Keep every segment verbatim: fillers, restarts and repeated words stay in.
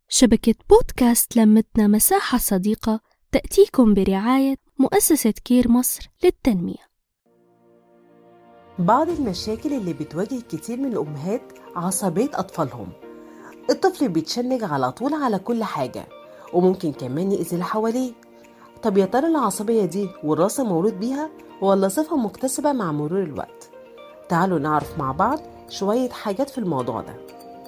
شبكة بودكاست لمتنا مساحة صديقة تأتيكم برعاية مؤسسة كير مصر للتنمية. بعض المشاكل اللي بتواجه كتير من الأمهات عصبية أطفالهم. الطفل بيتشنج على طول على كل حاجة وممكن كمان يأذي اللي حواليه. طب يا ترى العصبية دي وراثة مولود بيها ولا صفة مكتسبة مع مرور الوقت؟ تعالوا نعرف مع بعض شوية حاجات في الموضوع ده.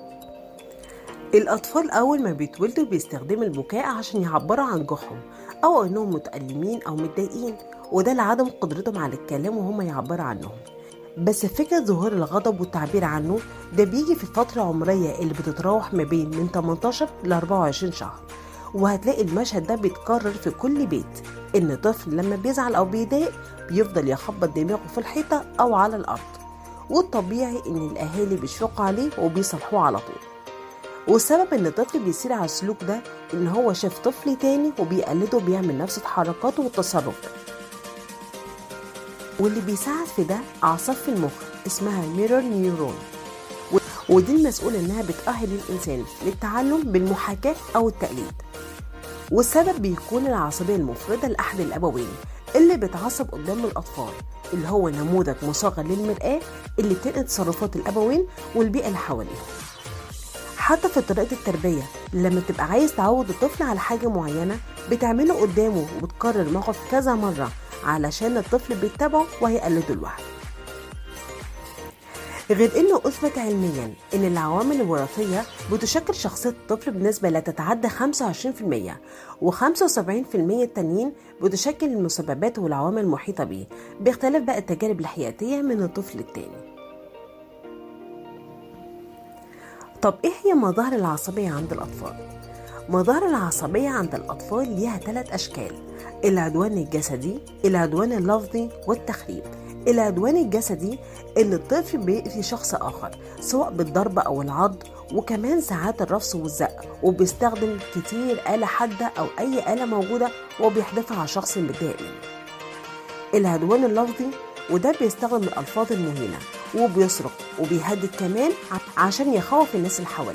الأطفال أول ما بيتولدوا بيستخدموا البكاء عشان يعبروا عن جوعهم أو أنهم متألمين أو متضايقين، وده لعدم قدرتهم على الكلام وهم يعبروا عنهم. بس فكرة ظهور الغضب والتعبير عنه ده بيجي في الفترة العمرية اللي بتتراوح ما بين من تمنتاشر ل أربعة وعشرين شهر، وهتلاقي المشهد ده بيتكرر في كل بيت، إن طفل لما بيزعل أو بيضايق بيفضل يخبط دماغه في الحيطة أو على الأرض، والطبيعي إن الأهالي بيشفقوا عليه وبيصلحوه على طول. والسبب ان الطفل بيصير على السلوك ده ان هو شاف طفل تاني وبيقلده بيعمل نفس الحركات والتصرف ده. واللي بيساعد في ده اعصاب في المخ اسمها ميرور نيورون، ودي المسؤولة انها بتأهل الانسان للتعلم بالمحاكاة او التقليد. والسبب بيكون العصبية المفرطة لاحد الابوين اللي بتعصب قدام الاطفال، اللي هو نموذج مصغر للمرآة اللي بتنقل تصرفات الابوين والبيئة اللي حواليهم. حتى في طريقة التربية لما تبقى عايز تعود الطفل على حاجة معينة بتعمله قدامه وبتكرر الموقف كذا مرة علشان الطفل بيتبعه وهيقلده لوحده. غير انه اثبت علميا ان العوامل الوراثية بتشكل شخصية الطفل بنسبة لا تتعدى خمسة وعشرين بالمية، وخمسة وسبعين بالمية التانيين بتشكل المسببات والعوامل المحيطة به، باختلاف بقى التجارب الحياتية من الطفل التاني. طب ايه هي مظاهر العصبية عند الأطفال؟ مظاهر العصبية عند الأطفال ليها ثلاث أشكال: العدوان الجسدي، العدوان اللفظي، والتخريب. العدوان الجسدي اللي الطفل بيأذي شخص آخر سواء بالضرب أو العض، وكمان ساعات الرفس والزق، وبيستخدم كتير آلة حادة أو أي آلة موجودة وبيحدفها على شخص متضايق منه. العدوان اللفظي وده بيستخدم الألفاظ المهينة وبيصرخ وبيهدد كمان عشان يخوف الناس اللي حواليه.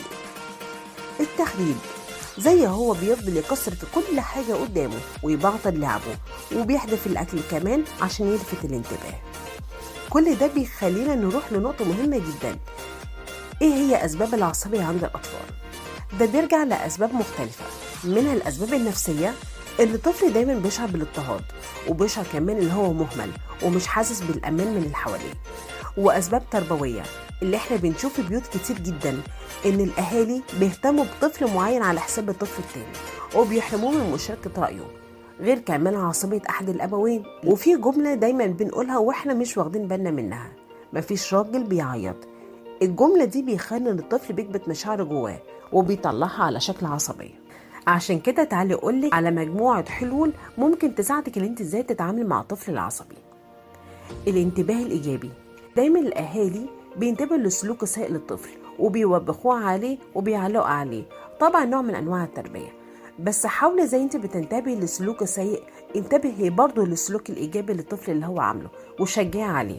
التخريب زي هو بيفضل يكسر في كل حاجة قدامه ويبعطل لعبه وبيحدف الأكل كمان عشان يلفت الانتباه. كل ده بيخلينا نروح لنقطة مهمة جدا: ايه هي أسباب العصبية عند الأطفال؟ ده بيرجع لأسباب مختلفة، منها الأسباب النفسية اللي الطفل دايما بيشعر بالاضطهاد وبيشعر كمان اللي هو مهمل ومش حاسس بالأمان من اللي حواليه، وأسباب تربوية اللي احنا بنشوف في بيوت كتير جدا ان الأهالي بيهتموا بطفل معين على حساب الطفل التاني وبيحرموه من مشاركة رأيه، غير كمان عصبية أحد الأبوين. وفي جملة دايما بنقولها واحنا مش واخدين بالنا منها: مفيش راجل بيعيط. الجملة دي بيخلي الطفل بيكبت مشاعره جواه وبيطلعها على شكل عصبية. عشان كده تعالي أقولك على مجموعة حلول ممكن تساعدك ان انت ازاي تتعاملي مع الطفل العصبي. الانتباه الإيجابي: دايما الأهالي بينتبهوا للسلوك السيء للطفل وبيوبخوه عليه وبيعلقوا عليه، طبعا نوع من أنواع التربية، بس حاولي زي انت بتنتبهي للسلوك السيء انتبهي برضو للسلوك الإيجابي للطفل اللي هو عامله وشجعي عليه.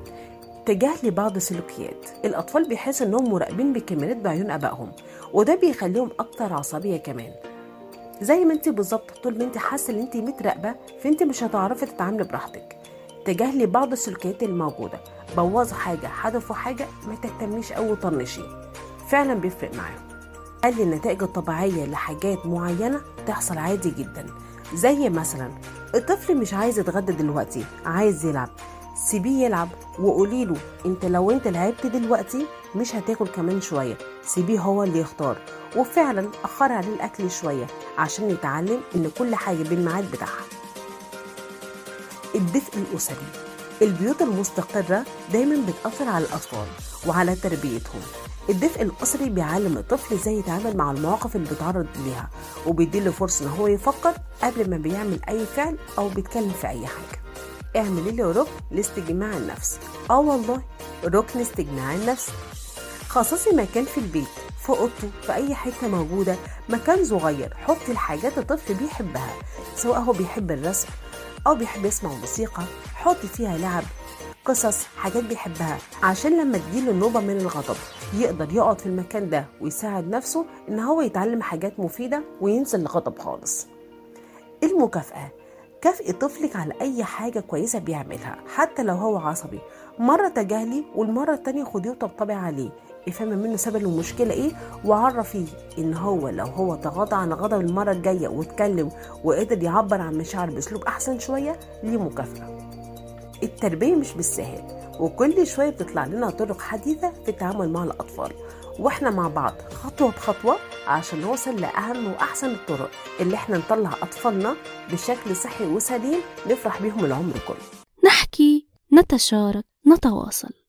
تجاهلي بعض السلوكيات: الأطفال بيحسوا انهم مراقبين بالكاميرات بعيون أبائهم، وده بيخليهم أكتر عصبية كمان. زي ما انت بالظبط، طول ما انت حاسه ان انت متراقبه فانت مش هتعرفي تتعاملي براحتك. تجاهلي بعض السلوكيات الموجوده، بوظوا حاجه، حدفوا حاجه، ما تهتميش او طنشي، فعلا بيفرق معاهم. قلي النتائج الطبيعيه لحاجات معينه تحصل عادي جدا، زي مثلا الطفل مش عايز يتغدى دلوقتي، عايز يلعب، سيبيه يلعب وقولي له انت لو انت لعبت دلوقتي مش هتاكل كمان شويه، سيبيه هو اللي يختار، وفعلا اخر عليه الاكل شويه عشان يتعلم ان كل حاجه بالميعاد بتاعها. الدفء الاسري: البيوت المستقره دايما بتاثر على الاطفال وعلى تربيتهم. الدفء الاسري بيعلم الطفل ازاي يتعامل مع المواقف اللي بيتعرض ليها وبيديله فرصه ان هو يفكر قبل ما بيعمل اي فعل او بيتكلم في اي حاجه. اعملي له ركن لاستجماع النفس. اه والله، ركن استجماع النفس. خصصي مكان في البيت، في اوضته، في اي حته موجوده، مكان صغير حطي الحاجات الطفل بيحبها، سواء هو بيحب الرسم او بيحب يسمع موسيقى، حطي فيها لعب، قصص، حاجات بيحبها، عشان لما تجيله النوبة من الغضب يقدر يقعد في المكان ده ويساعد نفسه إن هو يتعلم حاجات مفيدة وينزل الغضب خالص. المكافأة، كافئي طفلك على أي حاجة كويسة بيعملها حتى لو هو عصبي. مرة تجاهلي والمرة التانية خديه وطبطبي عليه، افهمي منه سبب المشكلة ايه وعرفيه ان هو لو هو تغاضى عن غضب المرة الجاية واتكلم وقدر يعبر عن مشاعر باسلوب احسن شوية ليه مكافأة. التربية مش بالسهل، وكل شوية بتطلع لنا طرق حديثة في التعامل مع الأطفال، واحنا مع بعض خطوة بخطوة عشان نوصل لأهم وأحسن الطرق اللي احنا نطلع أطفالنا بشكل صحي وسليم نفرح بيهم العمر كله. نحكي، نتشارك، نتواصل.